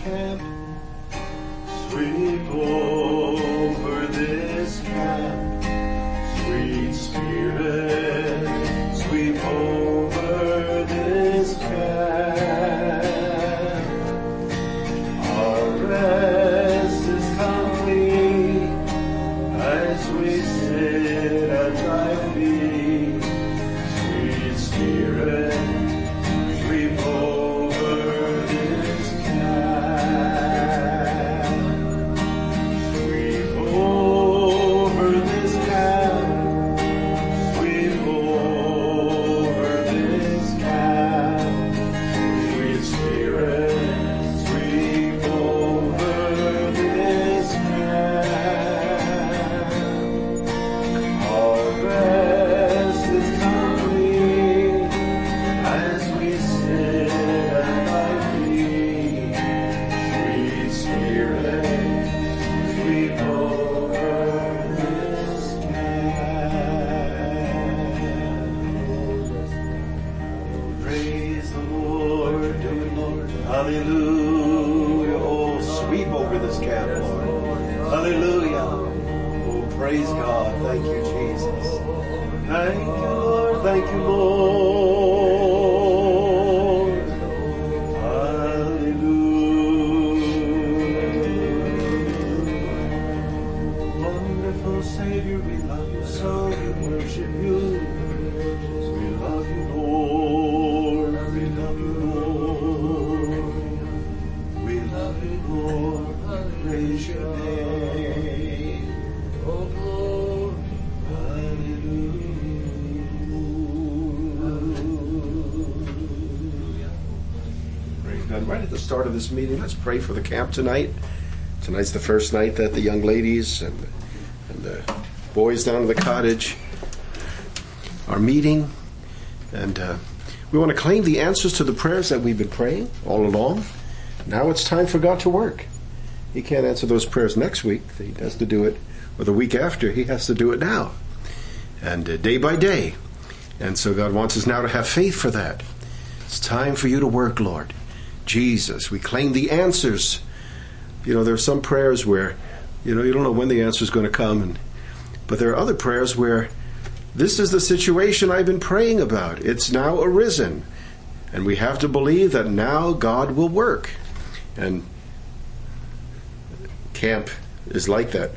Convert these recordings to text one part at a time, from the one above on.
camp. Sweep over this camp. Sweet Spirit, sweep over this camp. Our rest is complete as we sit at thy feet. Sweet Spirit, sweep over this camp. Sweep over this camp. Sweep over this camp. Sweet Spirit, sweep over this camp. Our rest is complete as we sit at thy feet. Sweet Spirit, sweep over this camp. Praise the Lord, do it, Lord. Hallelujah. Oh, sweep over this camp, Lord. Hallelujah. Oh, praise God. Thank you, Jesus. Thank you, Lord. Thank you, Lord. Hallelujah. Wonderful Savior, we love you so. We worship you. We love you, Lord. We love you, Lord. We love you, Lord. Praise your name. Oh, Lord. Hallelujah. Praise God. Right at the start of this meeting, let's pray for the camp tonight. Tonight's the first night that the young ladies and the boys down in the cottage are meeting. And we want to claim the answers to the prayers that we've been praying all along. Now it's time for God to work. He can't answer those prayers next week. He has to do it, or the week after. He has to do it now. And day by day. And so God wants us now to have faith for that. It's time for you to work, Lord. Jesus, we claim the answers. You know, there are some prayers where, you don't know when the answer is going to come. But there are other prayers where this is the situation I've been praying about. It's now arisen. And we have to believe that now God will work. And camp is like that.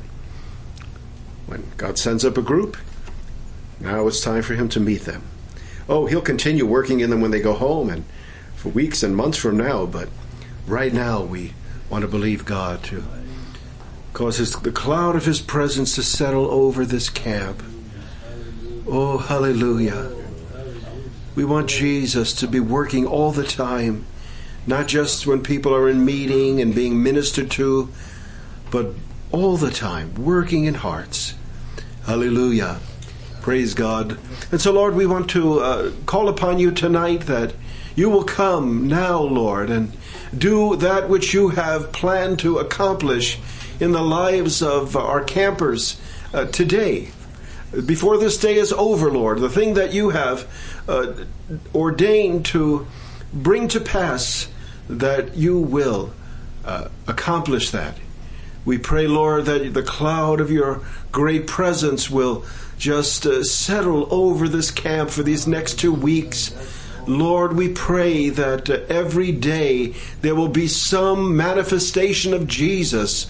When God sends up a group, now it's time for him to meet them. Oh, he'll continue working in them when they go home and for weeks and months from now. But right now we want to believe God to cause the cloud of his presence to settle over this camp. Oh, hallelujah. We want Jesus to be working all the time, not just when people are in meeting and being ministered to, but all the time, working in hearts. Hallelujah. Praise God. And so, Lord, we want to call upon you tonight that you will come now, Lord, and do that which you have planned to accomplish in the lives of our campers today. Before this day is over, Lord, the thing that you have ordained to bring to pass, that you will accomplish that. We pray, Lord, that the cloud of your great presence will just settle over this camp for these next 2 weeks. Lord, we pray that every day there will be some manifestation of Jesus,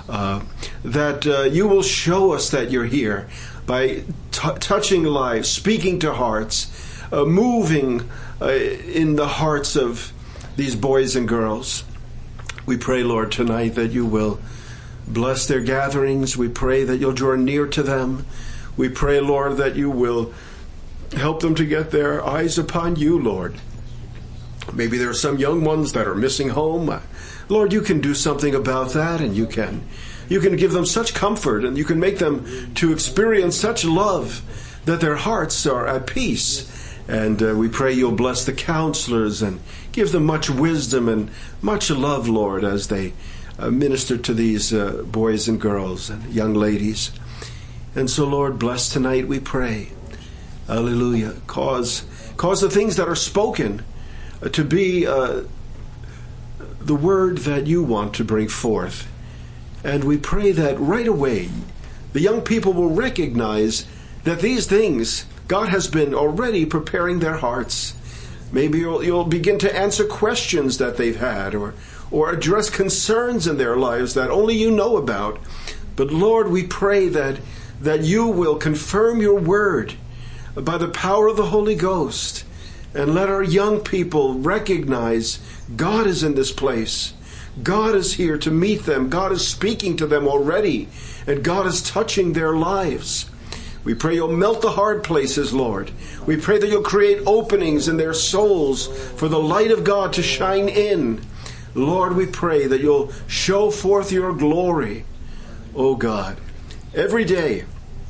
that you will show us that you're here by touching lives, speaking to hearts, moving in the hearts of these boys and girls. We pray, Lord, tonight that you will bless their gatherings. We pray that you'll draw near to them. We pray, Lord, that you will help them to get their eyes upon you, Lord. Maybe there are some young ones that are missing home. Lord, you can do something about that, and you can give them such comfort, and you can make them to experience such love that their hearts are at peace. And we pray you'll bless the counselors and give them much wisdom and much love, Lord, as they minister to these boys and girls and young ladies. And so, Lord, bless tonight, we pray. Hallelujah. Cause the things that are spoken to be the word that you want to bring forth. And we pray that right away the young people will recognize that these things, God has been already preparing their hearts. Maybe you'll begin to answer questions that they've had or address concerns in their lives that only you know about. But Lord, we pray that you will confirm your word by the power of the Holy Ghost, and let our young people recognize God is in this place. God is here to meet them. God is speaking to them already, and God is touching their lives. We pray you'll melt the hard places, Lord. We pray that you'll create openings in their souls for the light of God to shine in. Lord, we pray that you'll show forth your glory, oh God, every day.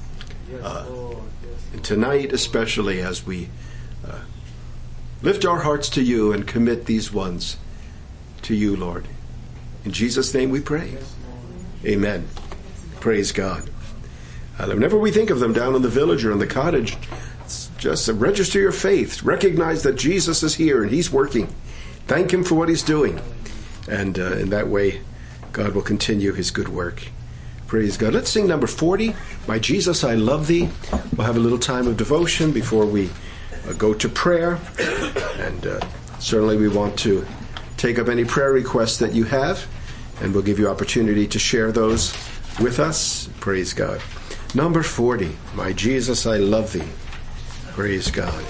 And tonight especially, as we lift our hearts to you and commit these ones to you, Lord. In Jesus' name we pray. Amen. Praise God. Whenever we think of them down in the village or in the cottage, just register your faith. Recognize that Jesus is here and he's working. Thank him for what he's doing. And in that way, God will continue his good work. Praise God. Let's sing number 40, My Jesus, I Love Thee. We'll have a little time of devotion before we go to prayer. And certainly we want to take up any prayer requests that you have, and we'll give you opportunity to share those with us. Praise God. Number 40, My Jesus, I Love Thee. Praise God.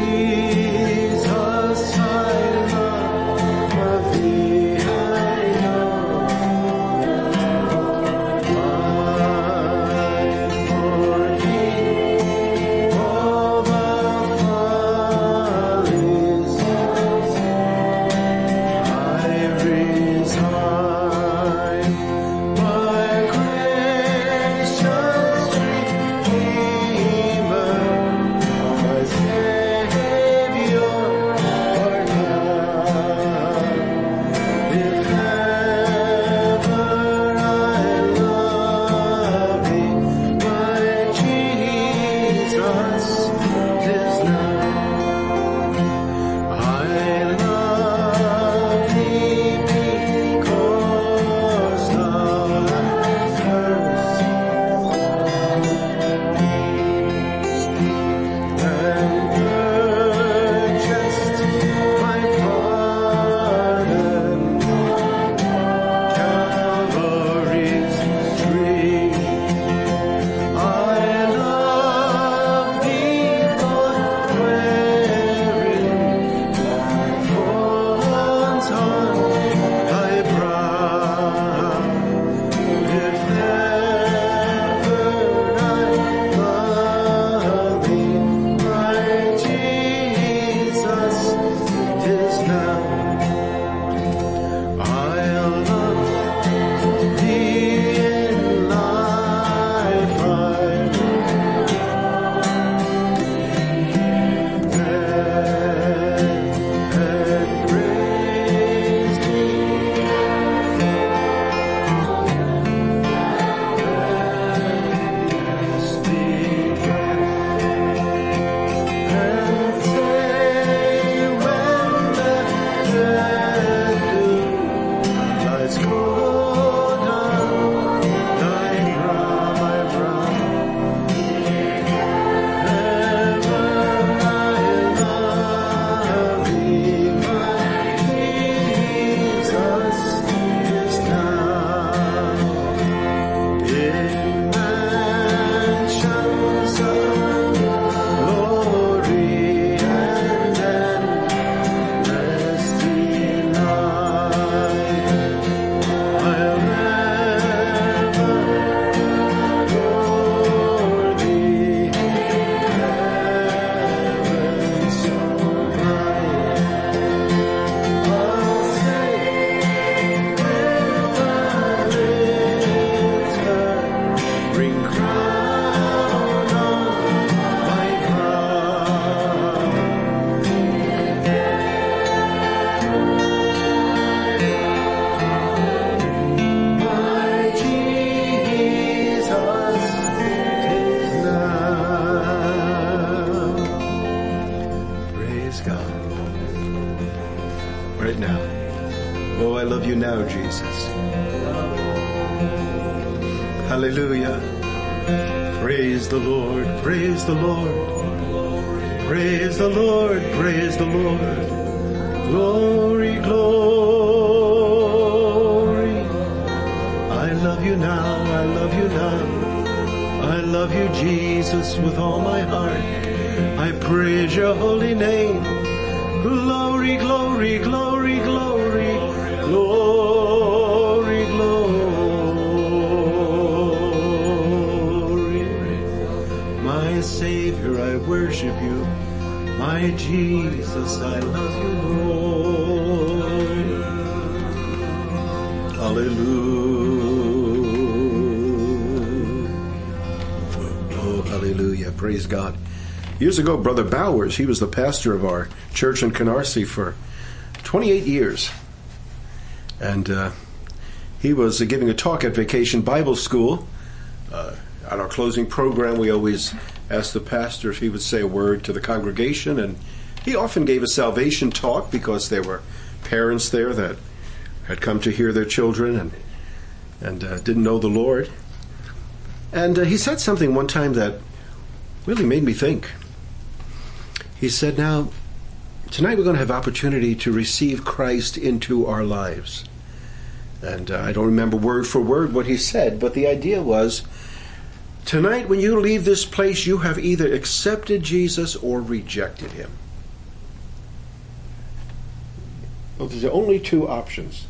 Jesus, I love thee, I know. Hallelujah. Praise the Lord. Praise the Lord. Praise the Lord. Praise the Lord. Glory, glory. I love you now. I love you now. I love you, Jesus, with all my heart. I praise your holy name. Glory, glory, glory, glory, glory, glory. My Savior, I worship you. My Jesus, I love you, Lord. Hallelujah. Oh, hallelujah. Praise God. Years ago, Brother Bowers, he was the pastor of our church in Canarsie for 28 years. And he was giving a talk at Vacation Bible School. At our closing program, we always asked the pastor if he would say a word to the congregation. And he often gave a salvation talk because there were parents there that had come to hear their children and didn't know the Lord. And he said something one time that really made me think. He said, now, tonight we're going to have opportunity to receive Christ into our lives. And I don't remember word for word what he said, but the idea was, tonight when you leave this place, you have either accepted Jesus or rejected him. Well, there's only two options.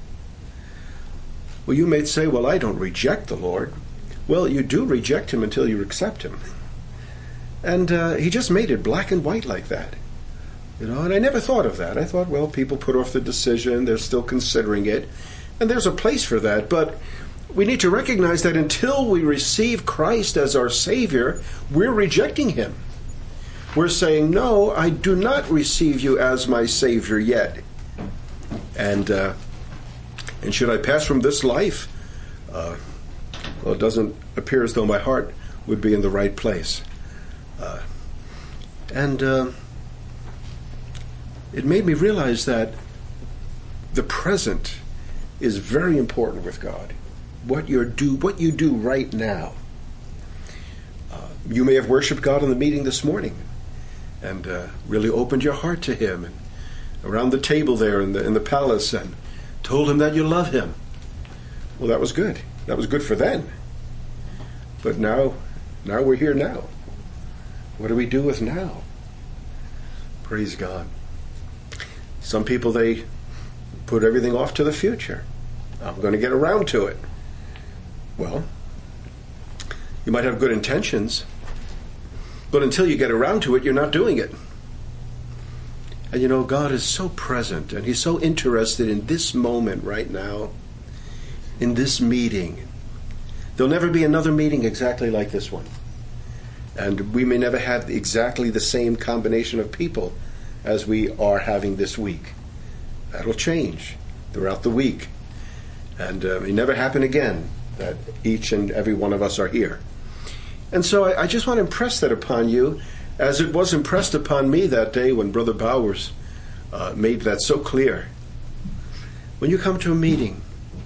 Well, you may say, well, I don't reject the Lord. Well, you do reject him until you accept him. And he just made it black and white like that. You know, and I never thought of that. I thought, well, people put off the decision. They're still considering it. And there's a place for that. But we need to recognize that until we receive Christ as our Savior, we're rejecting him. We're saying, no, I do not receive you as my Savior yet. And should I pass from this life, well, it doesn't appear as though my heart would be in the right place. It made me realize that the present is very important with God. What you do right now. You may have worshiped God in the meeting this morning and really opened your heart to him and around the table there in the palace and told him that you love him. Well, that was good. That was good for then. But now we're here now. What do we do with now? Praise God. Some people, they put everything off to the future. I'm going to get around to it. Well, you might have good intentions, but until you get around to it, you're not doing it. And you know, God is so present, and he's so interested in this moment right now, in this meeting. There'll never be another meeting exactly like this one. And we may never have exactly the same combination of people as we are having this week. That'll change throughout the week. And it may never happen again that each and every one of us are here. And so I just want to impress that upon you, as it was impressed upon me that day when Brother Bowers made that so clear. When you come to a meeting,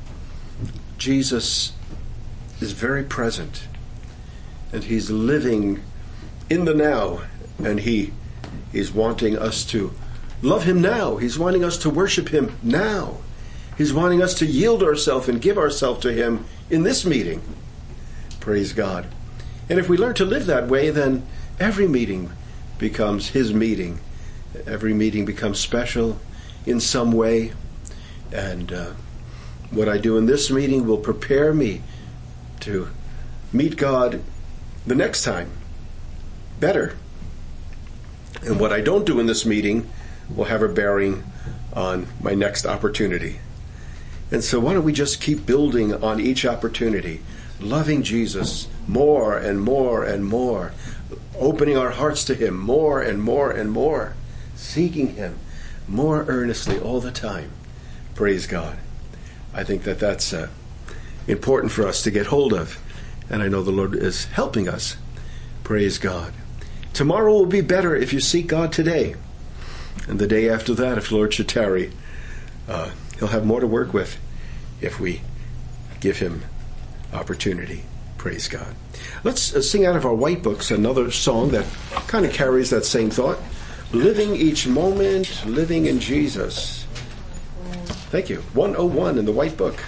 Jesus is very present. And he's living in the now. And he is wanting us to love him now. He's wanting us to worship him now. He's wanting us to yield ourselves and give ourselves to him in this meeting. Praise God. And if we learn to live that way, then every meeting becomes his meeting. Every meeting becomes special in some way. And what I do in this meeting will prepare me to meet God the next time better. And what I don't do in this meeting will have a bearing on my next opportunity. And so why don't we just keep building on each opportunity, loving Jesus more and more and more, opening our hearts to him more and more and more, seeking him more earnestly all the time. Praise God. I think that that's important for us to get hold of. And I know the Lord is helping us. Praise God. Tomorrow will be better if you seek God today. And the day after that, if the Lord should tarry, he'll have more to work with if we give him opportunity. Praise God. Let's sing out of our white books another song that kind of carries that same thought. Living each moment, living in Jesus. Thank you. 101 in the white book.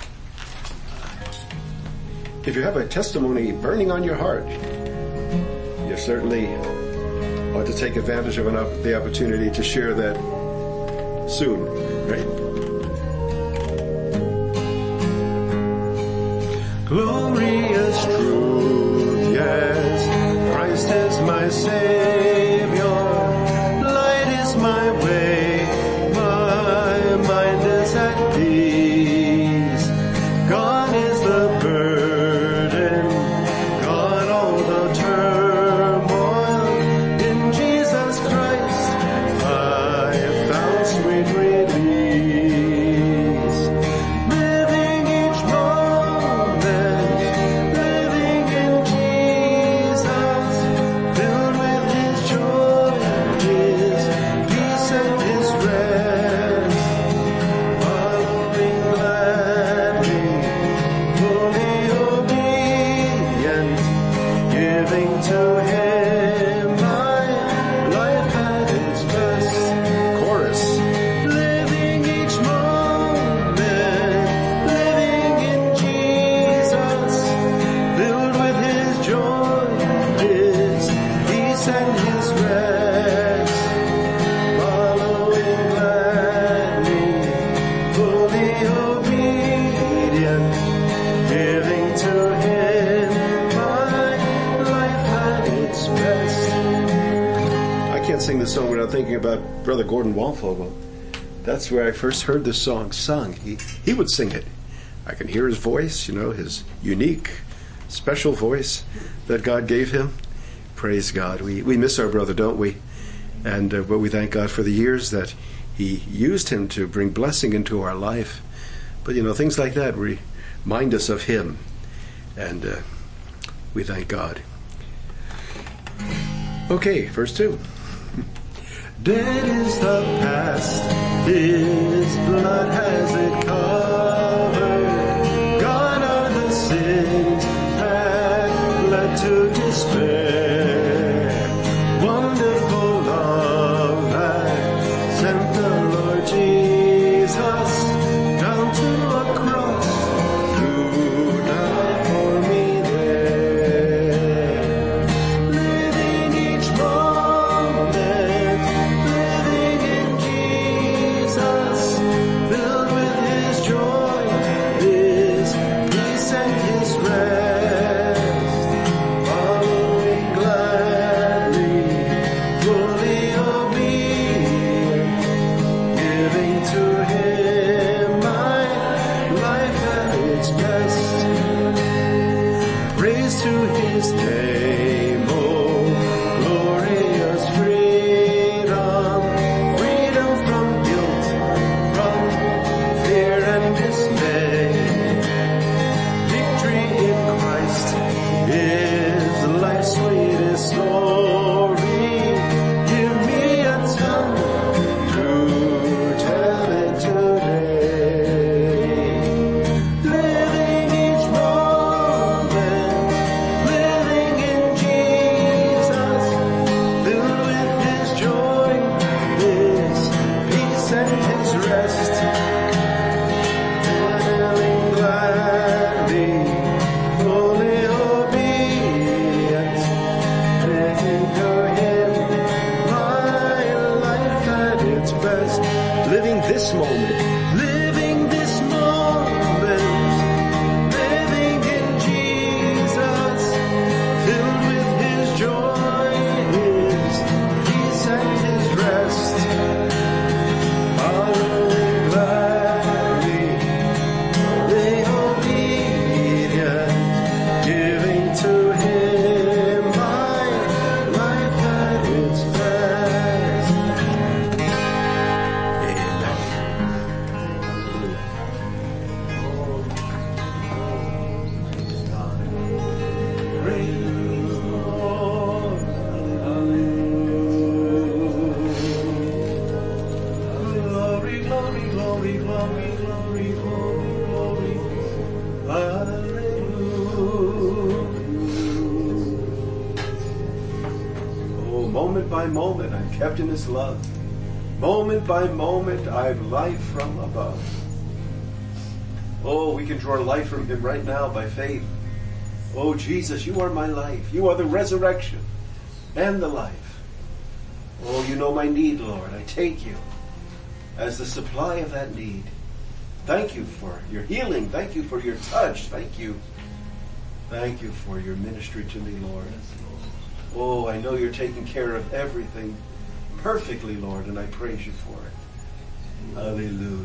If you have a testimony burning on your heart, you certainly ought to take advantage of the opportunity to share that soon, right? Glorious truth, yes, Christ is my Savior, light is my way, my mind is at peace, gone is the burden, gone all the turmoil, in Jesus Christ I have found sweet release, living each moment, living in Jesus, filled with His joy, His peace and His rest, following gladly, fully obedient, giving to Him my life at its best. Chorus. Living each moment, living in Jesus, filled with His joy, His peace and His rest, following gladly, fully obedient, giving to Him my life at its best. I can't sing this song without thinking about Brother Gordon Walfogel. That's where I first heard this song sung. He would sing it. I can hear his voice, his unique, special voice that God gave him. Praise God. We miss our brother, don't we? And but we thank God for the years that He used him to bring blessing into our life. But things like that remind us of him, and we thank God. Okay, verse 2. Dead is the past, His blood has it covered. Gone are the sins that led to despair. Wonderful love that sent the Lord Jesus down to a cross to die for me there. Living each moment, living in Jesus, filled with His joy, His peace and His rest, following gladly, fully obedient, giving to Him my life at its best. Praise to His name, oh, glorious freedom, freedom from guilt, from fear and dismay. Victory in Christ is life's sweetest story. Give me a tongue to tell it today. Living each moment, living in Jesus. Moment by moment, I'm kept in his love. Moment by moment, I've life from above. Oh, we can draw life from him right now by faith. Oh, Jesus, you are my life. You are the resurrection and the life. Oh, you know my need, Lord. I take you as the supply of that need. Thank you for your healing. Thank you for your touch. Thank you. Thank you for your ministry to me, Lord. Oh, I know you're taking care of everything perfectly, Lord, and I praise you for it. Hallelujah.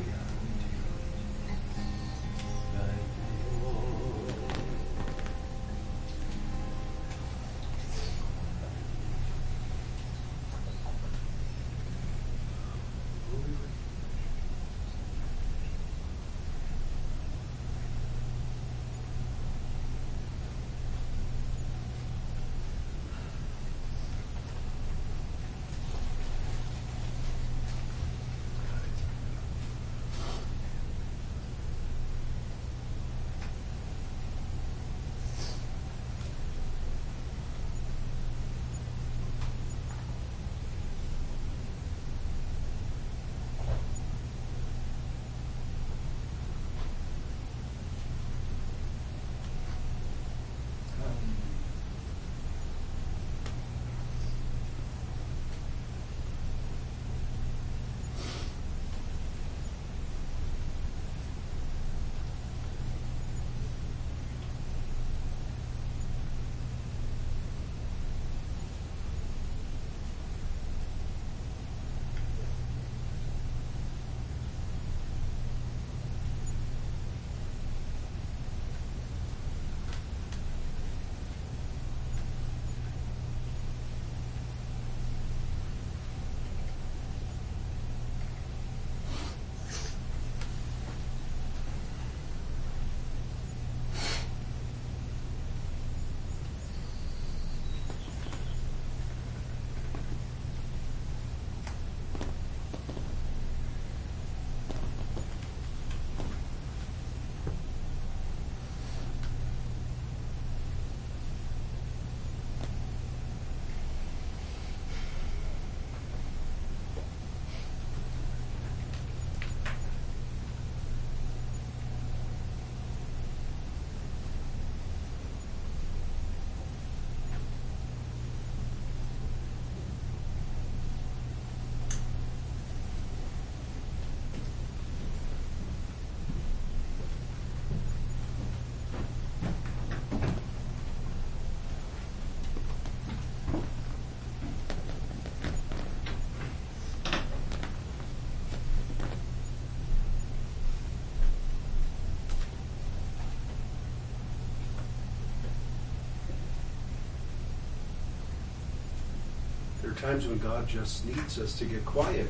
There are times when God just needs us to get quiet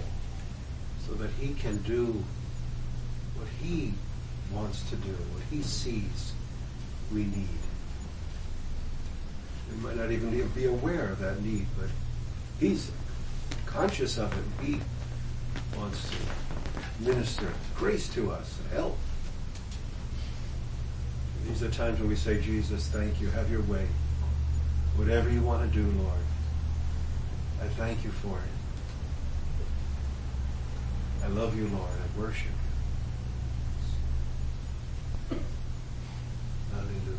so that he can do what he wants to do, what he sees we need. We might not even be aware of that need, but he's conscious of it. He wants to minister grace to us and help. These are times when we say, Jesus, thank you. Have your way. Whatever you want to do, Lord. I thank you for it. I love you, Lord. I worship you. Hallelujah.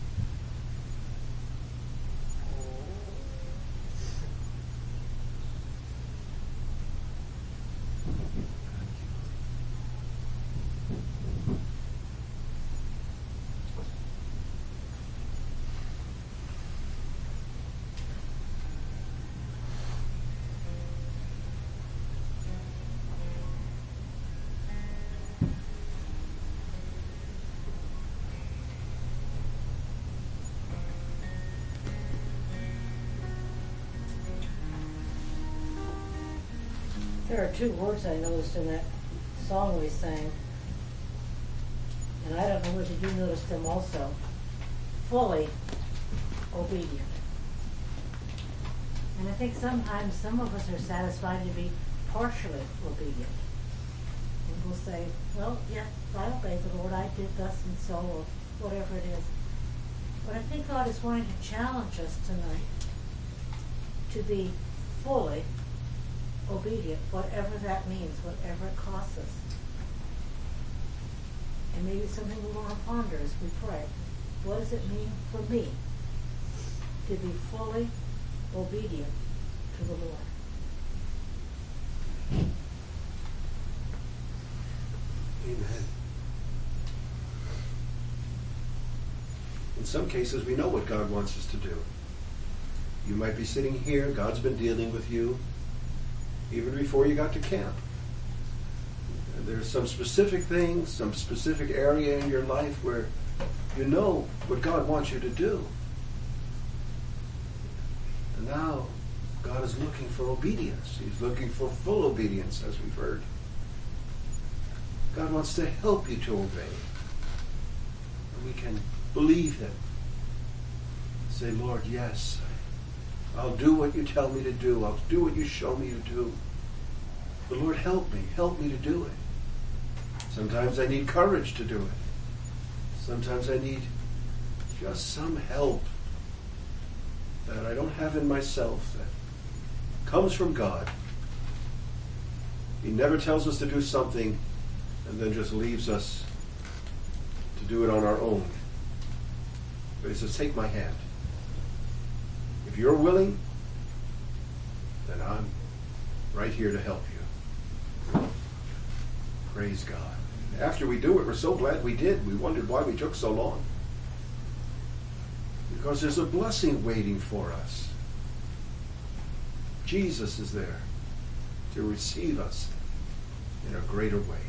There are two words I noticed in that song we sang, and I don't know whether you noticed them also. Fully obedient. And I think sometimes some of us are satisfied to be partially obedient. And we'll say, well, yeah, I obeyed the Lord, I did thus and so, or whatever it is. But I think God is wanting to challenge us tonight to be fully obedient, whatever that means, whatever it costs us. And maybe it's something we want to ponder as we pray. What does it mean for me to be fully obedient to the Lord? Amen. In some cases, we know what God wants us to do. You might be sitting here, God's been dealing with you even before you got to camp. And there's some specific things, some specific area in your life where you know what God wants you to do. And now God is looking for obedience. He's looking for full obedience, as we've heard. God wants to help you to obey. And we can believe Him. Say, Lord, yes, I'll do what you tell me to do. I'll do what you show me to do. But Lord, help me. Help me to do it. Sometimes I need courage to do it. Sometimes I need just some help that I don't have in myself, that comes from God. He never tells us to do something and then just leaves us to do it on our own. But He says, take my hand. If you're willing, then I'm right here to help you. Praise God. After we do it, we're so glad we did. We wondered why we took so long. Because there's a blessing waiting for us. Jesus is there to receive us in a greater way.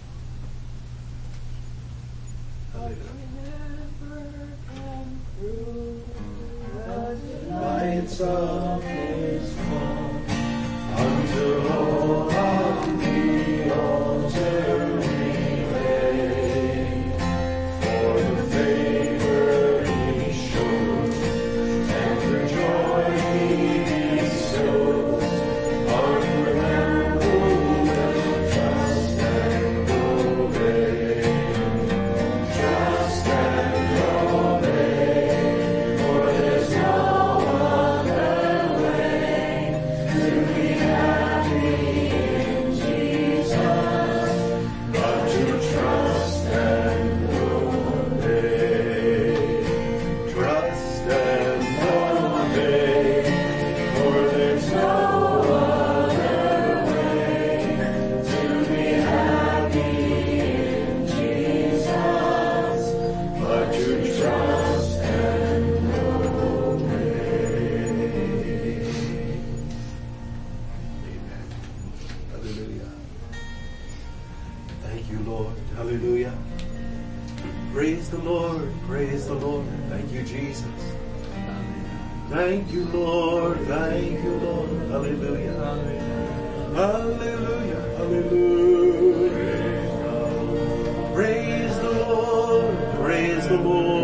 Lights of His fall until all of the altar relay for the favor He shows and the joy He bestows on them who will trust and obey. Trust and obey, for there's no other way to be happy in Jesus but to trust and obey. Trust and obey, for there's no other way to be happy in Jesus but to trust and obey. Amen. Hallelujah. Thank you, Lord. Hallelujah. Praise the Lord. Praise the Lord. Thank you, Jesus. Thank you, Lord. Thank you, Lord. Hallelujah. Hallelujah. Hallelujah. Praise the Lord. Praise the Lord.